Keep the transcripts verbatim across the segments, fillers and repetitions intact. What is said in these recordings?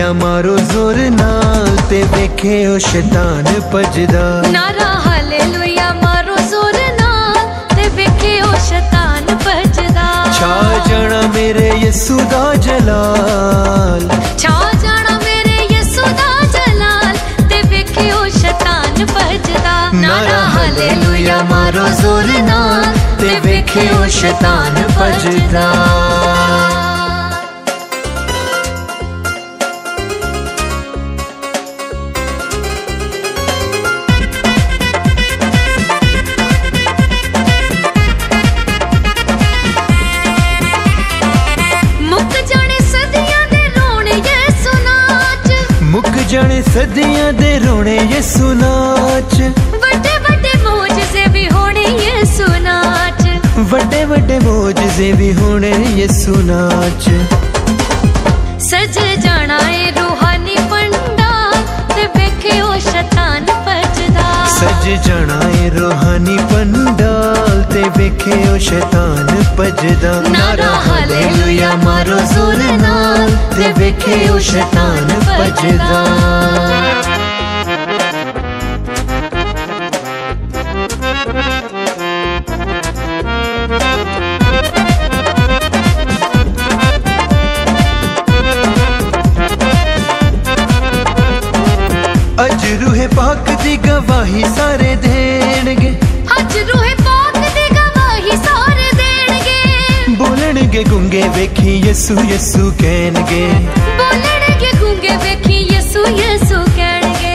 Hallelujah मारो जोर नाल ते वेखे ओ शैतान भजदा। नारा हालेलुया मारो जोर नाल ते वेखे ओ शैतान भजदा। छा जाना मेरे यसू दा जलाल, छा जाना मेरे यसू दा जलाल ते वेखे ओ शैतान भजदा। नारा हालेलुया मारो जोर नाल ते वेखे ओ शैतान भजदा। मुक जाने सदियां दे रोने यसू नाच, बड़े बड़े मौजज़े भी होने यसू नाच, बड़े बड़े मौजज़े भी होने यसू नाच। सज जाना है रूहानी पंडाल ते वेखे ओ शैतान भजदा। सज जाना है रूहानी पंडाल ते वेखे ओ शैतान भजदा। नारा हालेलुया मारो जोर नाल ते वेखे ओ शैतान भजदा। अज रूहे पाक दी गवाही सारे देणगे, अज रूहे पाक दी गवाही सारे देणगे। बोलणगे गुंगे वेखी यसू यसू कहणगे, बोलणगे गुंगे वेखी यसू यसू कहणगे।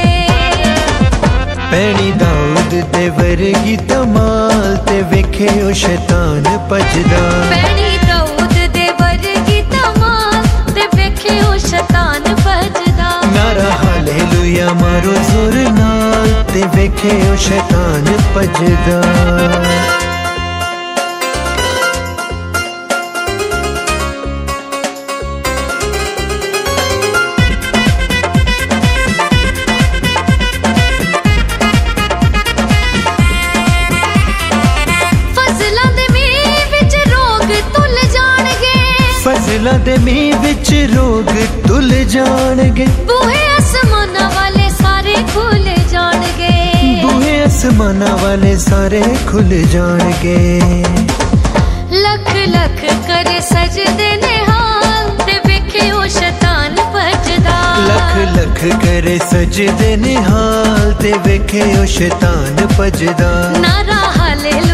पैणी दाऊद दे वर्गी धमाल ते वेखे ओ शैतान भजदा। पैणी दाऊद दे वर्गी धमाल ते वेखे ओ शैतान भजदा। नारा हालेलुया मारो जोर नाल ते वेखे ओ शैतान भजदा। फजलां दे मींह विच रोग तुल जाणगे, बूहे आसमानां वाले सारे खुल जाणगे। बूहे आसमानां वाले सारे खुल जाणगे। लख लख करे सजदे निहाल ते वेखे ओ शैतान भजदा। लख लख करे सजदे निहाल ते वेखे ओ शैतान भजदा। नारा हालेलुया